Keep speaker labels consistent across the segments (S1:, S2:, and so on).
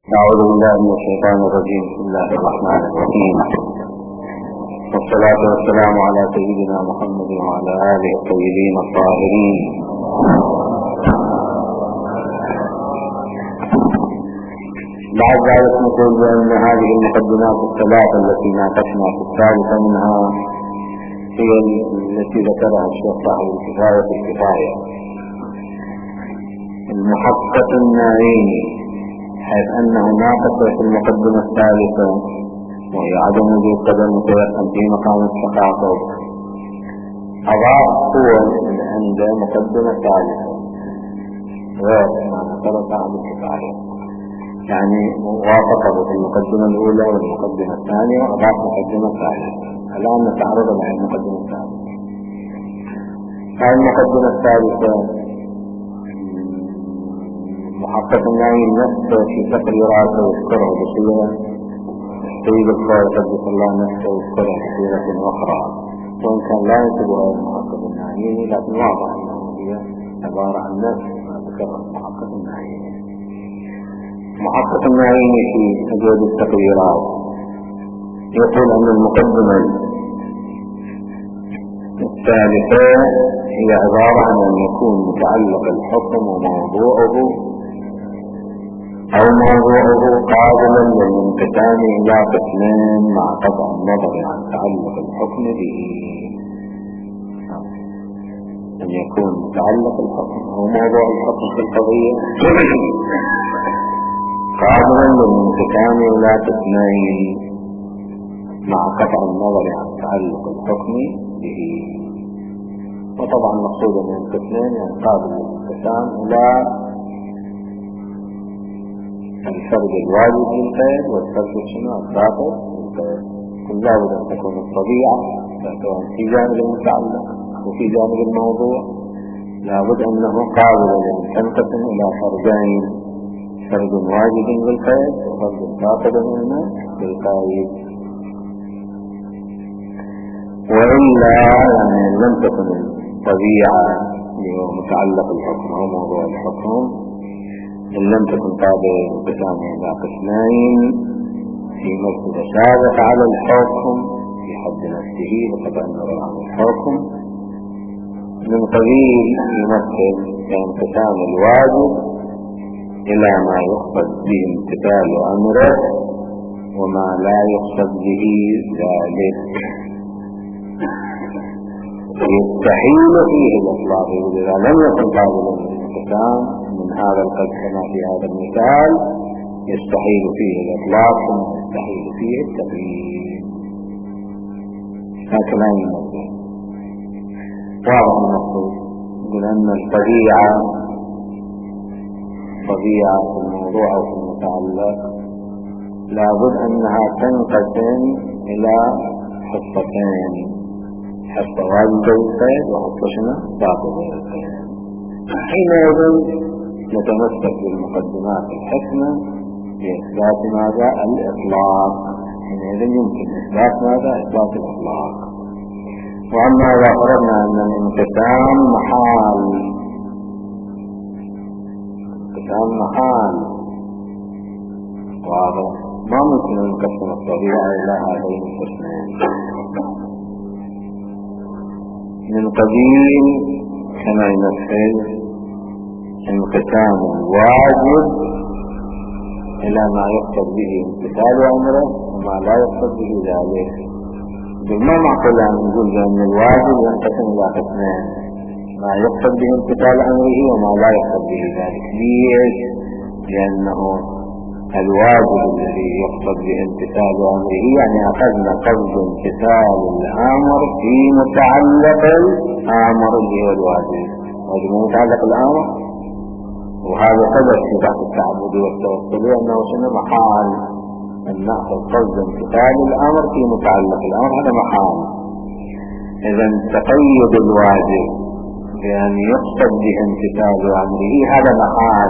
S1: أعوذ بالله من الشيطان الرجيم. بسم الله الرحمن الرحيم، والصلاة والسلام على سيدنا محمد وعلى آله الطيبين الطاهرين. بعد ذلك نقول بأن هذه المقدمات الثلاث التي ناقشنا في الثالثة منها هي التي ذكرها الشيخ صاحب الكفاية المحقق الناريني، حيث أنه ناقش في المقدمة الثالثة وهي عدم وجود قدم متيقن في مقام التخاطب، أضاف قوة عند مقدمة ثالثة غير ما ذكر صاحب الكفاية، يعني وافقه في المقدمة الأولى والمقدمة الثانية وأضاف مقدمة ثالثة. الآن نتعرض على المقدمة الثالثة. هذه المقدمة الثالثة محقق النعي نفسه في تقريراته يذكره بصيغة السيد الخالق قدس الله نفسه يذكره بصيغة أخرى، وإن كان لا ينتبه المحقق النعي لكن واضح أنه هي عبارة عن نفس ما ذكره المحقق النعي. محقق النعي في أجود التقريرات يقول أن المقدمة الثالثة هي عبارة عن أن يكون متعلق الحكم وموضوعه أو موضوعه قابلا للانقسام إلى قسمين مع قطع النظر عن تعلق الحكم به. أن يكون متعلق الحكم أو موضوع الحكم في القضية قابلا للانقسام إلى قسمين مع قطع النظر عن تعلق الحكم به. وطبعا مقصود من القسمين يعني قابل للانقسام إلى الفرد الواجب للقيد والفرد الباطل للقيد. كل لابد أن تكون الطبيعة سواء في جانب المتعلق وفي جانب الموضوع لابد أنه قابل لأن تنقسم إلى فردين، فرد واجب للقيد وفرد باطل للقيد، وإلا يعني لم تكن الطبيعة متعلق الحكم أو موضوع الحكم إن لم تكن قابلة للانقسام إلى قسمين فيما تتشابه على الحكم في حد نفسه وقطع النظر عن الحكم من قبيل يمثل كانقسام الواجب إلى ما يقصد به امتثال أمره وما لا يقصد به ذلك، يستحيل فيه الإطلاق. إذا لم يكن قابلا للانقسام من هذا القدر كما في هذا المثال يستحيل فيه الإطلاق ويستحيل فيه التقييد. هكذا يمثل واضح المقصود. يقول أن الطبيعة في الموضوع أو في المتعلق لابد أنها تنقسم إلى حصتين، حصة واجبة للقيد وحصة باطلة للقيد. حينئذ نتمسك بالمقدمات الحكمة لإثبات ماذا؟ الإطلاق. حينئذ يمكن إثبات ماذا؟ إثبات الإطلاق. وأما إذا فرضنا أن الانقسام محال واضح ما ممكن أن نقسم الطبيعة إلى هذين القسمين من قبيل كما يمثل انقسام الواجب إلى ما يقصد به امتثال أمره وما لا يقصد به ذلك. ما معقول أن نقول بأن الواجب ينقسم إلى قسمين، ما يقصد به امتثال أمره وما لا يقصد به ذلك. ليش؟ لأنه الواجب الذي يقصد به امتثال أمره يعني أخذنا قصد امتثال الأمر في متعلق الأمر اللي هو الواجب، واجب متعلق الأمر، وهذا سبب في بحث التعبد والتوسل أنه شنو محال أن نأخذ قصد امتثال الأمر في متعلق الأمر، هذا محال. إذا تقيد الواجب بأن يقصد به امتثال أمره هذا محال،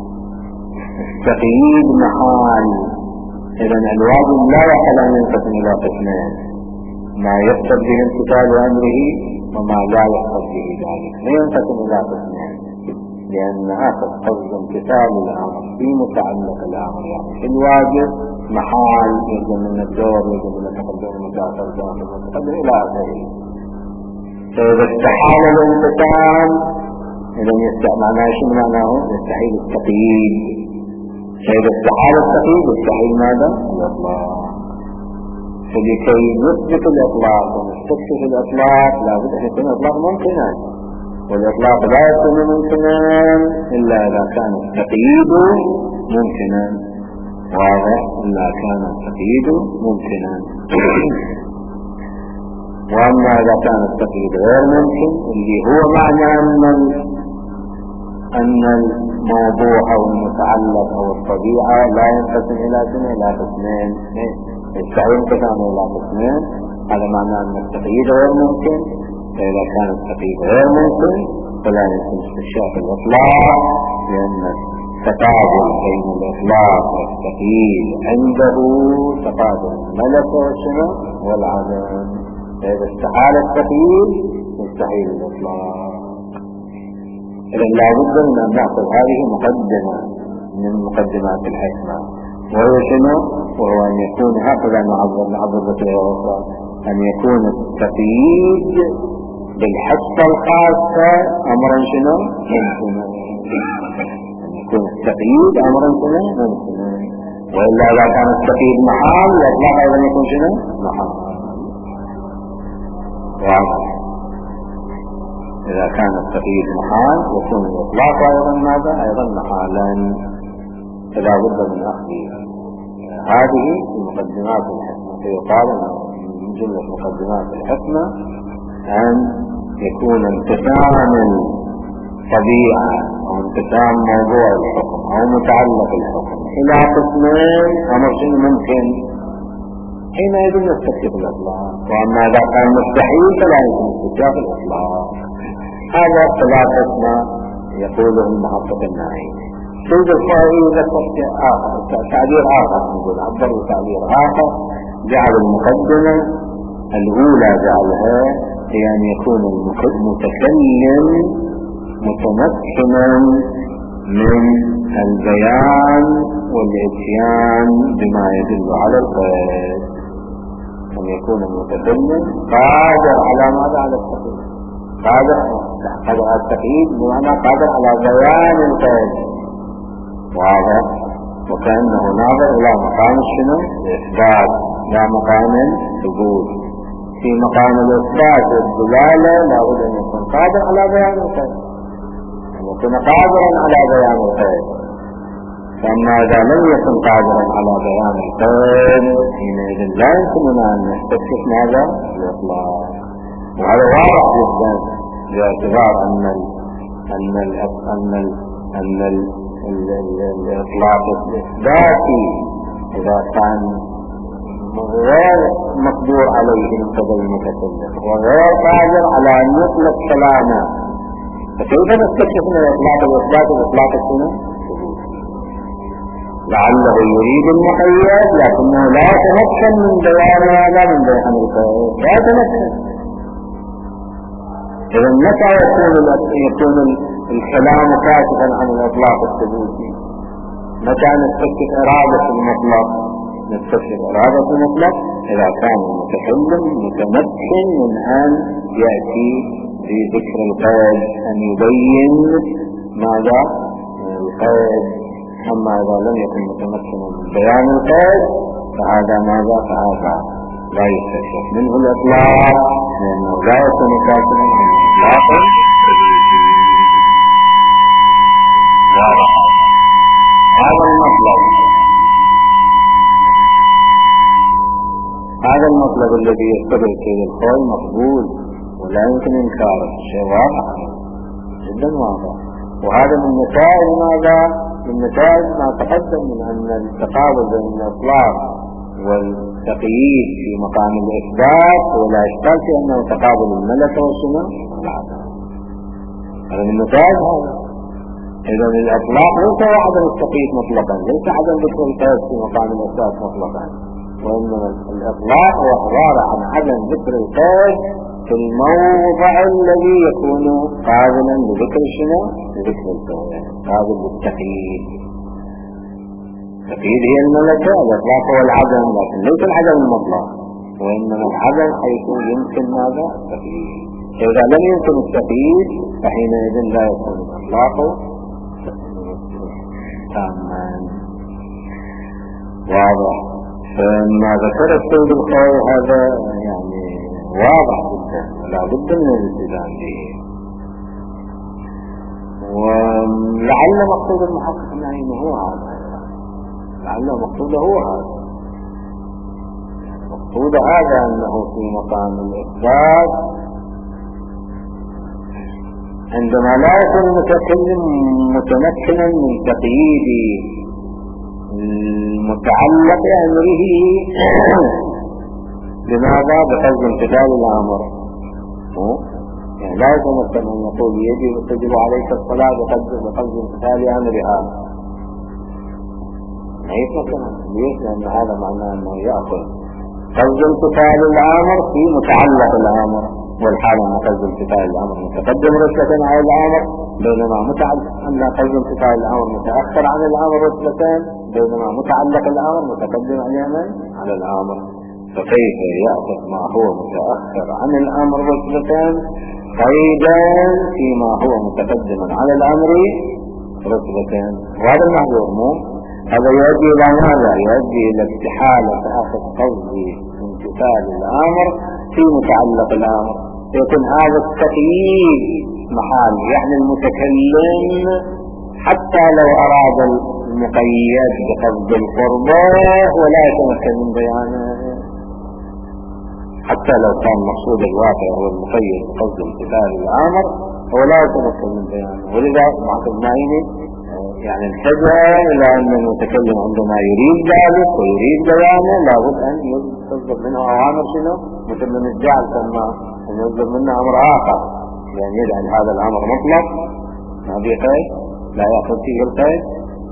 S1: تقييد محال. إذا الواجب لا يحل أن ينقسم إلى قسمين، ما يقصد به امتثال أمره وما لا يقصد به ذلك، لا ينقسم إلى قسمين. لأن آخر قصد امتثال الأمر في متعلق الأمر، يعني في الواجب محال يجب من الدور، يجب من التقدم المتأخر المتقدم إلى آخره. فإذا استحال الامتثال إذا معناه شو معناه؟ يستحيل التقييد. فإذا استحال التقييد يستحيل ماذا؟ الإطلاق. فلكي نثبت الإطلاق ونستكشف الإطلاق لابد أن يكون الإطلاق ممكنا، والإطلاق لا يكون ممكنا إلا إذا كان التقييد ممكنا. واضح؟ إلا كان التقييد ممكنا. وأما إذا كان التقييد غير ممكن اللي هو معنى أن الموضوع أو المتعلق أو الطبيعة لا ينقسم إلى سنة إلى قسمين، يستحيل انقسام إلى قسمين، هذا معنى أن التقييد غير ممكن. فإذا كان التقييد غير ممكن فلا يمكن استكشاف الإطلاق، لأن تقابل بين الإطلاق والتقييد عنده تقابل الملكة والسنة والعدم. فإذا استحال التقييد يستحيل الإطلاق. إذا لابد من أن نأخذ هذه مقدمة من مقدمات الحكمة، وهو شنو؟ وهو أن يكون هكذا نعبر بطريقة أن يكون التقييد بالحصة الخاصة أمرا شنو؟ ممكنا. أن يكون التقييد أمرا شنو؟ ممكنا. وإلا إذا كان التقييد محال الإطلاق أيضا يكون شنو؟ محال. إذا كان التقييد محال يكون الإطلاق أيضا ماذا؟ أيضا محالا. فلا بد من أخذ هذه مقدمات الحكمة. فيقال من جملة مقدمات الحكمة أن يكون انقسام الطبيعة أو انقسام موضوع الحكم أو متعلق الحكم إلى قسمين أمر شيء ممكن، حينئذ نستكشف الإطلاق. وأما إذا كان مستحيل فلا يمكن استكشاف الإطلاق. هذا ثلاثة ما يقوله المحقق النهائي. سيد الخوئي ذكر تعبير آخر، نقول عبر تعبير آخر، جعل المقدمة الأولى جعلها هي أن يكون المتكلم متمكنا من البيان والإتيان بما يدل على القيد. أن يكون المتكلم قادر على ماذا؟ على التقييد. قادر على التقييد بمعنى قادر على بيان القيد. واضح؟ وكأنه ناظر إلى مقام شنو؟ الإثبات لا مقام الثبوت. في مقام الإثبات والدلالة لابد أن يكون قادر على بيان القيد، أن يكون قادرا على بيان القيد. فأما إذا لم يكن قادرا على بيان القيد حينئذ لا يمكننا أن نستكشف ماذا؟ الإطلاق. وهذا واضح جدا باعتبار أن الإطلاق الإثباتي إذا كان غير مقدور عليه من قبل المتكلم وغير قادر على أن يطلق كلامه، فكيف نستكشف من الإطلاق الإطلاق السنة؟ لعله يريد المقيد لكنه لا يتمكن من بيان هذا من بيان القيد، لا يتمكن. إذا متى يكون الكلام كاشفا عن الإطلاق الثبوتي؟ متى نستكشف إرادة المطلق؟ نستكشف إرادة المطلق إذا كان المتكلم متمكن من أن يأتي بذكر القيد، أن يبين ماذا؟ القيد. أما إذا لم يكن متمكنا من بيان القيد فهذا ماذا؟ فهذا لا يستكشف منه الإطلاق، لأنه لا يكون كاشفا عن الإطلاق. هذا المطلب الذي يستدل فيه الخوي مقبول ولا يمكن إنكاره، شيء واضح جدا واضح. وهذا من نتائج ماذا؟ من نتائج ما تقدم من أن التقابل بين الإطلاق والتقييد في مقام الإثبات ولا إشكال في أنه تقابل الملكة والسنة والعدم. هذا من نتائج هذا. إذا الإطلاق ليس عدم التقييد مطلقا، ليس عدم ذكر القيد في مقام الإثبات مطلقا، وإنما الإطلاق هو عبارة عن عدم ذكر القيد في الموضع الذي يكون قابلا لذكر شنو؟ لذكر الفعل، قابل للتقييد. التقييد هي الملكة، الإطلاق هو العدم، لكن ليس العدم المطلق، وإنما العدم حيث يمكن ماذا؟ التقييد. فإذا لم يمكن التقييد فحينئذ لا يكون الإطلاق تاما. واضح؟ فما ذكر السيد الخوي هذا يعني واضح جدا ولا بد من الالتزام به. ولعل مقصود المحقق النعيم هو هذا، لعل مقصوده هو هذا، مقصود هذا أنه في مقام الإثبات عندما لا يكون المتكلم متمكنا من تقييد المتعلق أمره لماذا؟ بقصد امتثال الأمر. يعني لا يتمكن أن يقول تجب عليك الصلاة بقصد امتثال أمرها، ما يتمكن. ليش؟ لأن هذا معناه أنه يأخذ قصد امتثال الأمر في متعلق الأمر، والحال أن قصد امتثال الأمر متقدم رتبة على الأمر، بينما أن قصد امتثال الأمر متأخر عن الأمر رتبتان، بينما متعلق الأمر متقدم على الأمر. فكيف يأخذ ما هو متأخر عن الأمر رتبتان قيدا فيما هو متقدم على الأمر رتبتان؟ وهذا المحظور مو هذا يؤدي إلى ماذا؟ يؤدي إلى استحالة أخذ قصد امتثال الأمر في متعلق الأمر، يكون هذا التقييد محال. يعني المتكلم حتى لو أراد المقيد بقصد القربة ولا يتمكن من بيانه، حتى لو كان مقصود الواقع هو المقيد بقصد امتثال الأمر هو لا يتمكن من بيانه. ولذا معقد معيني يعني الحجة إلى أن المتكلم عندما يريد ذلك ويريد بيانه لابد أن يصدر منه أوامر شنو؟ مثل من الجعل كما أن يصدر منه أمر آخر، يعني يجعل هذا الأمر مطلق ما في قيد، لا يأخذ فيه القيد.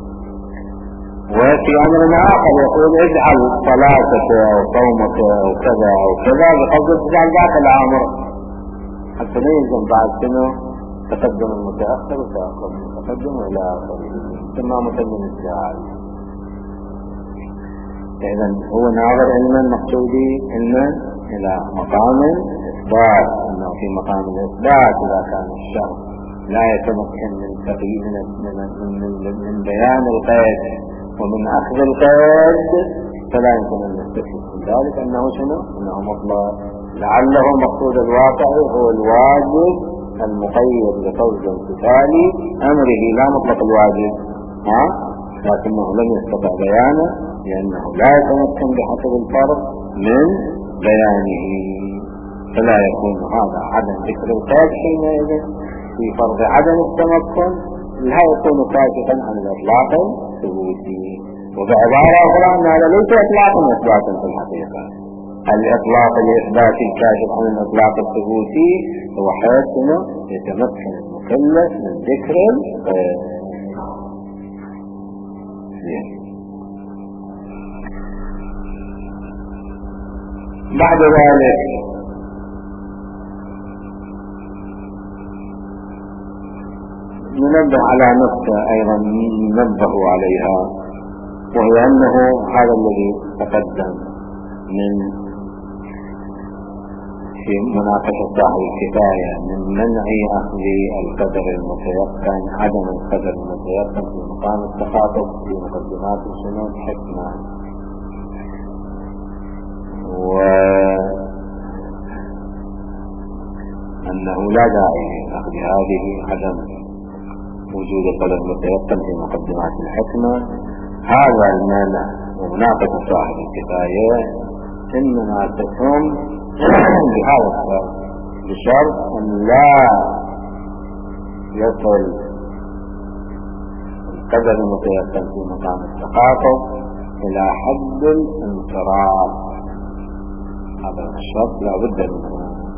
S1: وفي أمر آخر يقول اجعل صلاتك أو صومك أو كذا أو كذا بقصد تجعل ذاك الأمر، حتى لا يلزم بعد شنو؟ تقدم المتأخر وتأخر المتقدم وإلى آخره، ثم متمم الجعل. إذن هو ناظر علما مقصودي علما إلى مقام الإثبات، أنه في مقام الإثبات إذا كان الشخص لا يتمكن من تقييد من بيان القيد ومن أخذ القيد فلا يمكن أن يستفيد من ذلك أنه شنو؟ أنه مطلق. لعله مقصود الواقع هو الواجب المقيد بقصد امتثال أمره لا مطلق الواجب، لكنه لم يستطع بيانه لأنه لا يتمكن بحسب الفرض من بيانه، فلا يكون هذا عدم ذكر القيد حينئذ في فرض عدم التمكن، لا يكون كاشفا عن الإطلاق الثبوتي. وبعبارة أخرى أن هذا ليس إطلاقا إثباتا في الحقيقة، الإطلاق الإثباتي الكاشف عن الإطلاق الثبوتي هو حيث يتمكن المكلف من ذكر القيد. بعد ذلك ننبه على نقطة أيضا ننبه عليها، وهي أنه هذا الذي تقدم من في مناقشة صاحب الكفاية من منع أخذ القدر المتيقن، عدم القدر المتيقن في مقام التخاطب في مقدمات السنة حكمة، وأنه لا داعي لأخذ هذه عدم وجود القدر المتيقن في مقدمات الحكمة. هذا المانع ومناقشة صاحب الكفاية إنما تكون بهذا الشرط، بشرط أن لا يصل القدر المتيقن في مقام التخاطب إلى حد الانصراف. هذا الشرط لا بد منه،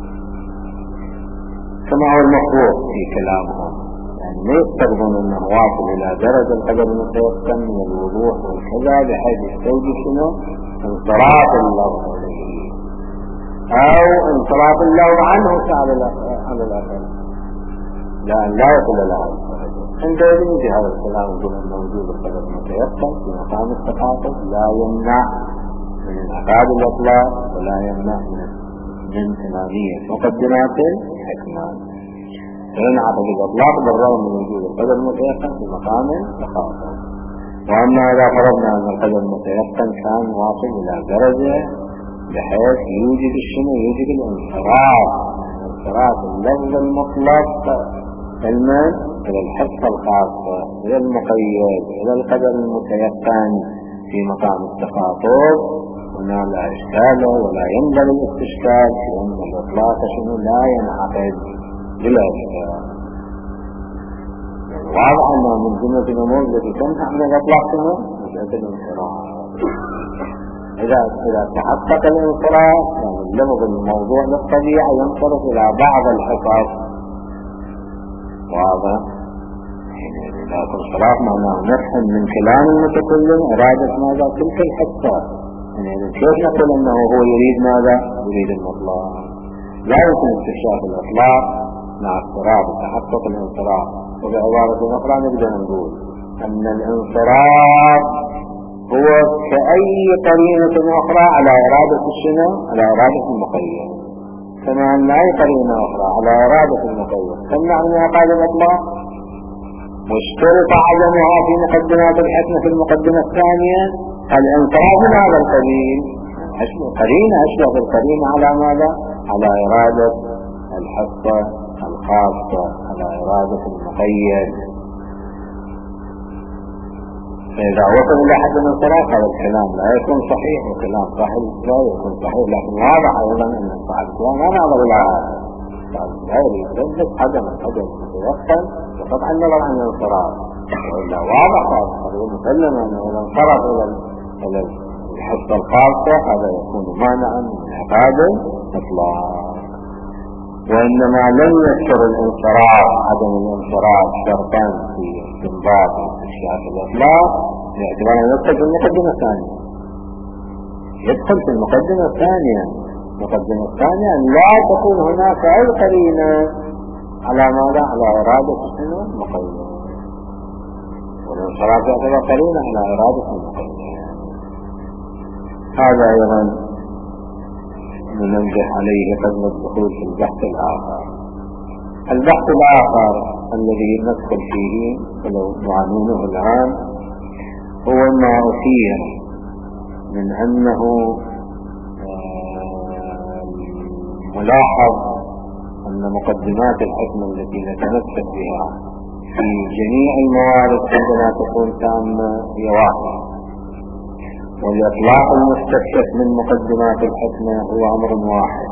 S1: كما هو المفروض في كلامهم، يعني ما يستخدمون أنه واصل إلى درجة القدر المتيقن من الوضوح والكذا بحيث يستوجب شنو؟ انصراف اللفظ عليه. أو انصراف الله عنه على الأقل لا يصل إلى هذا الدرجة. عند يجي هذا الكلام يقول أن وجود القدر المتيقن في مقام التخاطب لا يمنع من انعقاد الإطلاق ولا يمنع من إمامية مقدمات الحكمة. فينعقد الإطلاق بالرغم من وجود القدر المتيقن في مقام التخاطب. وأما إذا فرضنا أن القدر المتيقن كان واصل إلى درجة بحيث يوجد يوجد الانصراف اللفظ المطلق إلى الحصة الخاصة إلى المقيد إلى القدر المتيقن في مقام التخاطب، هنا لا إشكال ولا ينبغي الاستشكال في أن الإطلاق لا ينعقد بلا إشكال. واضح أنه من جملة الأمور التي تنفع من الإطلاق مسألة الانصراف. إذا تحقق الانصراف يعني اللفظ الموضوع للطبيعة ينصرف إلى بعض الحصص. واضح؟ إذا انصراف معناه نفهم من كلام المتكلم إرادة ماذا تلك الحصة. يعني كيف نقول أنه هو يريد ماذا؟ يريد المطلق. لا يمكن استكشاف الإطلاق مع اضطراب تحقق الانصراف. وبعبارة أخرى نقدر نقول أن الانصراف هو كأي قرينة أخرى على إرادة الشنو؟ على إرادة المقيد. كما أن أي قرينة أخرى على إرادة المقيد تمنع من انعقاد الإطلاق. واشترط عدمها في مقدمات الحكمة في المقدمة الثانية الانصراف من هذا القبيل. قرينة أشبه بالقرينة على ماذا؟ على إرادة الحصة الخاصة، على إرادة المقيد. فإذا وصل إلى حد الانصراف هذا الكلام لا يكون صحيح، وكلام صحيح لا يكون صحيح. لكن واضح أيضا أن صاحب الكلام لا نظر إلى هذا، لا يريد بس عدم القدر المتيقن وقطع النظر عن الانصراف. وإلا واضح هذا مسلم أنه إذا انصرف إلى الحصة الخاصة هذا يكون مانعا من انعقاد الإطلاق. وإنما لم يذكر الانصراف عدم الانصراف شرطا في استنباط استكشاف الإطلاق باعتبار أنه يدخل في المقدمة الثانية. يدخل في المقدمة الثانية. المقدمة الثانية أن لا تكون هناك أي قرينة على ماذا؟ على إرادة المقيد. والانصراف يعتبر قرينة على إرادة المقيد. هذا أيضا ننبه عليه قبل الدخول في البحث الآخر. البحث الآخر الذي ندخل فيه ولو نعنونه الآن هو ما أثير من أنه ملاحظ أن مقدمات الحكمة التي نتمسك بها في جميع الموارد عندما تكون تامة هي واحدة، والإطلاق المستكشف من مقدمات الحكمة هو أمر واحد،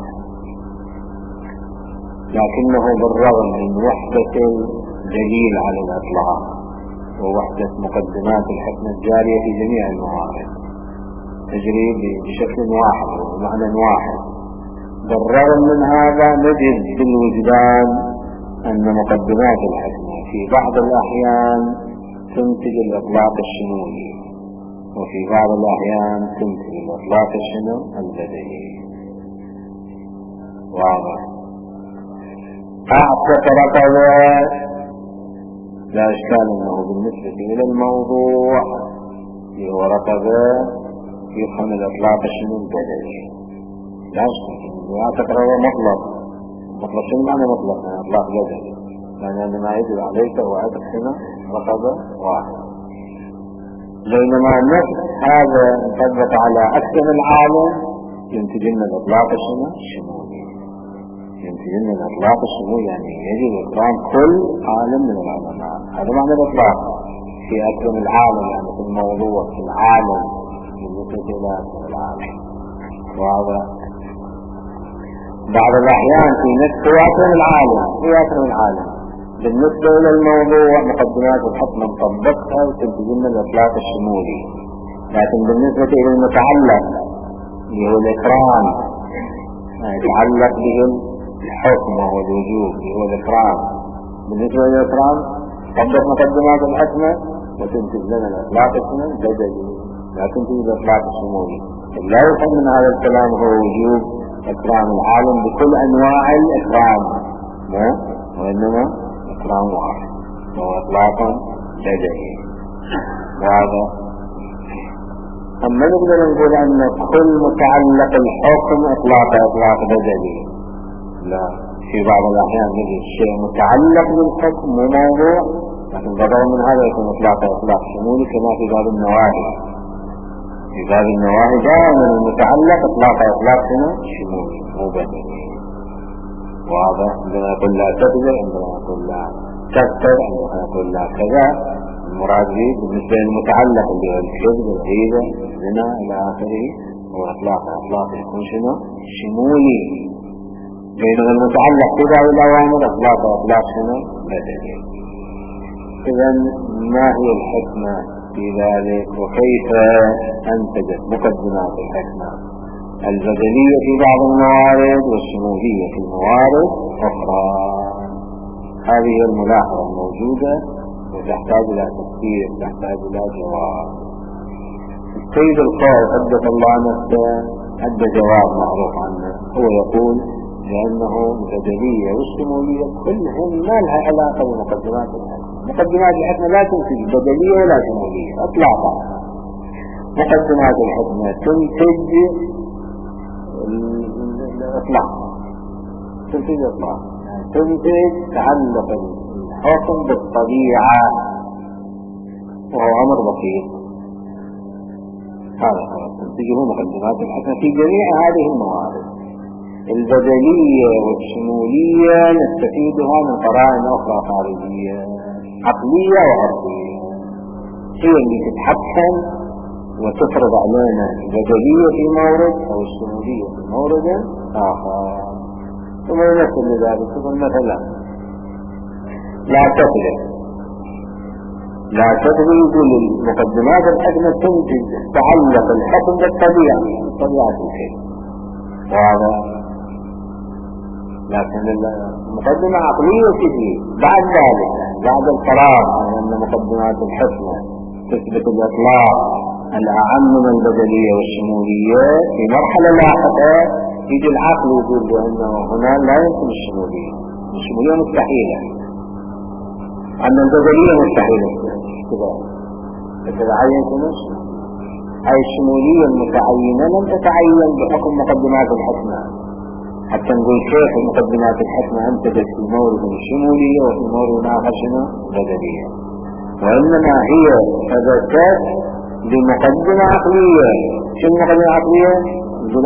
S1: لكنه بالرغم من وحدة الدليل على الإطلاق ووحدة مقدمات الحكمة الجارية في جميع الموارد تجري بشكل واحد ومعنى واحد، بالرغم من هذا نجد بالوجدان أن مقدمات الحكمة في بعض الأحيان تنتج الإطلاق الشمولي، وفي بعض الأحيان تنتج الإطلاق البديهي. واضح؟ أعطت رقبة لا إشكال أنه بالنسبة إلى الموضوع هو رقبة يفهم الإطلاق البديهي، لا إشكال. أعطت رقبة مطلق شنو معنى مطلق؟ يعني إطلاق بديهي، يعني ما يجب عليك هو عدد هنا رقبة واحد. بينما النفس هذا يطبق على أكثر العالم ينتجن الإطلاق الشمولي. ينتجن الإطلاق الشمولي يعني يجب إكرام كل عالم من العلماء. هذا معنى الإطلاق في أكثر العالم، يعني في الموضوع في العالم بالنسبة إلى أكثر العالم. وهذا بعض الأحيان في نفس أكثر العالم بالنسبة إلى الموضوع مقدمات الحكمة نطبقها وتنتجن الإطلاق الشمولي، لكن بالنسبة إلى المتعلق اللي هو الإكرام يتعلق به الحكم والوجوب اللي هو الإكرام، بالنسبة للإكرام طبق مقدمات الحكمة وتنتج لنا الإطلاق البديهي، لا تنتج الإطلاق الشمولي. لا يفهم من هذا الكلام هو وجوب إكرام العالم بكل أنواع الإكرام، وإنما إكرام واحد وهو إطلاقا بدني. وهذا أما نقدر نقول أن كل متعلق الحكم إطلاق بدني، لا، في بعض الأحيان نجد شيء متعلق بالحكم مو موضوع، لكن بدل من هذا يكون إطلاق شمولي كما في باب النواهي. في باب النواهي دائما المتعلق إطلاق شمولي مو بدني. واضح؟ عندما يقول لا تكذب، عندما يقول لا تكتر، عندما يقول لا كذا، المراد به بالنسبة للمتعلق اللي هو الكذب والغيبة الزنا إلى آخره هو إطلاق يكون شنو؟ شمولي. بينما المتعلق ببعض الأوامر إطلاق شنو؟ بدني. إذن ما هي الحكمة في ذلك، وكيف أنتجت مقدمات الحكمة البدنية في بعض الموارد والشمولية في الموارد أخرى؟ هذه الملاحظة الموجودة وتحتاج إلى تفكير، تحتاج إلى جواب. السيد القائد قدس الله نفسه عنده جواب معروف عنه، هو يقول لأنه البدنية والشمولية كلهم ما لها علاقة بمقدمات الحكمة. مقدمات الحكمة لا تنتج بدنية ولا شمولية إطلاقا. مقدمات الحكمة تنتج الإطلاق، تنتج تعلق الحكم بالطبيعة، وهو أمر بسيط. هذا تنتجه مقدمات الحكمة في جميع هذه الموارد. البدنية والشمولية نستفيدها من قرائن أخرى خارجية عقلية وعرضية، هي اللي تتحكم وتفرض علينا البدنية في مورد أو الشمولية في مورد آخر. ثم يمثل لذلك مثلا لا تكذب يقول المقدمات الحكمة تنتج تعلق الحكم بالطبيعة الشيء، وهذا لكن المقدمة عقلية تجي بعد ذلك، بعد القرار أن مقدمات الحكمة تثبت الإطلاق الأعم من البدنية والشمولية. في مرحلة لاحقة يجي العقل يقول بأنه هنا لا يمكن الشمولية مستحيلة، أن البدنية مستحيلة كذا تتعين كنص. هاي الشمولية المتعينة لم تتعين بحكم مقدمات الحكمة، حتى نقول كيف مقدمات الحكمة أنتجت في مورد شمولية وفي مورد آخر شنو؟ بدنية، وإنما هي ثبتت بمقدمة عقلية. شنو مقدمة عقلية؟ يقول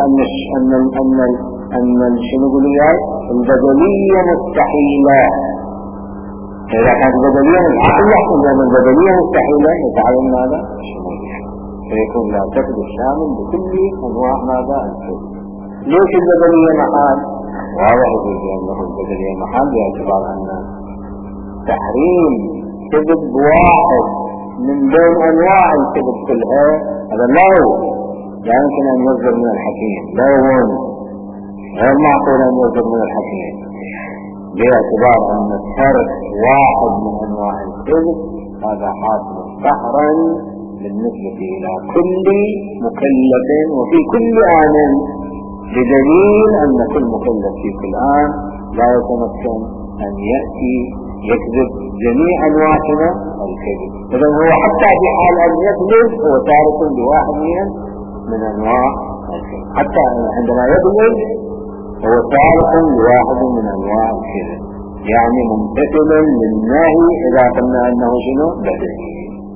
S1: أن الشمولية البدنية مستحيلة. إذا كانت البدنية العقل يحكم بأن البدنية مستحيلة يتعين ماذا؟ الشمولية، فيكون لا تكذب شامل بكل أنواع ماذا؟ الكذب. ليش البدنية محال؟ واضح يقول بأنه البدنية محال باعتبار أن تحريم كذب واحد من بين أنواع الكذب كلها هذا لا يمكن أن يصدر من الحكيم، لا يكون غير معقول أن يصدر من الحكيم، باعتبار أن ترك واحد من أنواع الكذب هذا حاصل قهرا بالنسبة إلى كل مكلف وفي كل آن، بدليل أن كل مكلف في كل آن لا يتمكن أن يأتي يكذب جميع أنواع الكذب. إذن هو حتى في حال أن يكذب هو تارك بواحد من أنواع الكذب، حتى عندما يكذب هو تارك بواحد من أنواع الكذب، يعني ممتثلا للنهي إذا قلنا أنه شنو؟ بدني.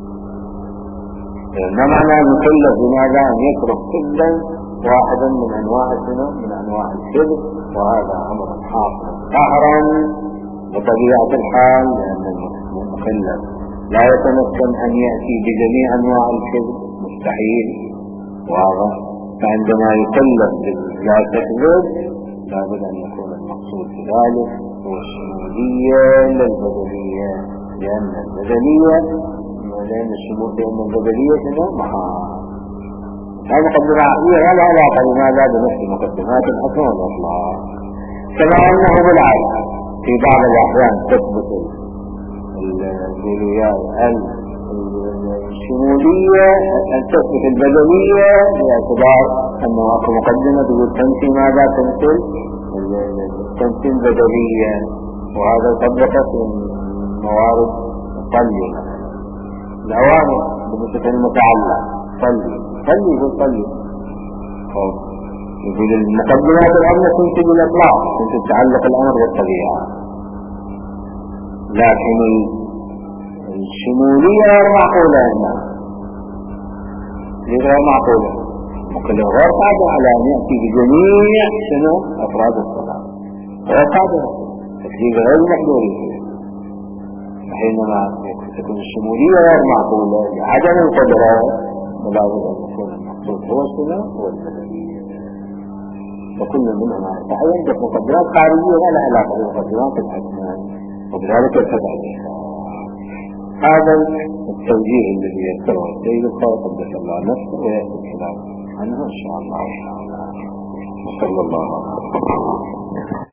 S1: ما معنى المكلف بماذا؟ أن يترك كلا واحدا من أنواع من أنواع الكذب، وهذا أمر حاصل قهرا بطبيعة الحال، لأن المكلف لا يتمكن أن يأتي بجميع أنواع الكذب، مستحيل. واضح؟ فعندما يكلف لا تكذب لابد أن يكون المقصود بذلك هو الشمولية للبدنية، لأن البدنية شنو؟ محال. هذه مقدمة عقلية لا علاقة بماذا؟ بنفس مقدمات الحكم والإطلاق. كما أنه بالعكس في بعض الأحيان تثبت الشمولية أن تثبت البدنية باعتبار أنه أكو مقدمة تقول تمثيل ماذا تمثل؟ تمثيل بدلية، وهذا طبقت الموارد صلي الأوامر بمثل المتعلق صلي يقول صلي. يقول المقدمات الأمر تنتج الإطلاق، تنتج تعلق الأمر بالطبيعة، لكن الشمولية غير معقولة هنا، غير معقولة، ممكن غير قادر على أن يأتي بجميع شنو أفراد الصلاة، غير قادر تكذيب غير محدورية. حينما تكون الشمولية غير معقولة لعدم القدرة، ملازم أن يكون المقصود هو الصلاة والبدنية، وكل منهما يتعين بمقدرات خارجية ولا لها علاقة بالمقدرات الحكمية، وبذلك ارتفع بها. هذا التوجيه الذي يذكره السيد الخالق قدس الله نفسه ويأتي الكلام عنه إن شاء الله. وصلى الله عليه وسلم.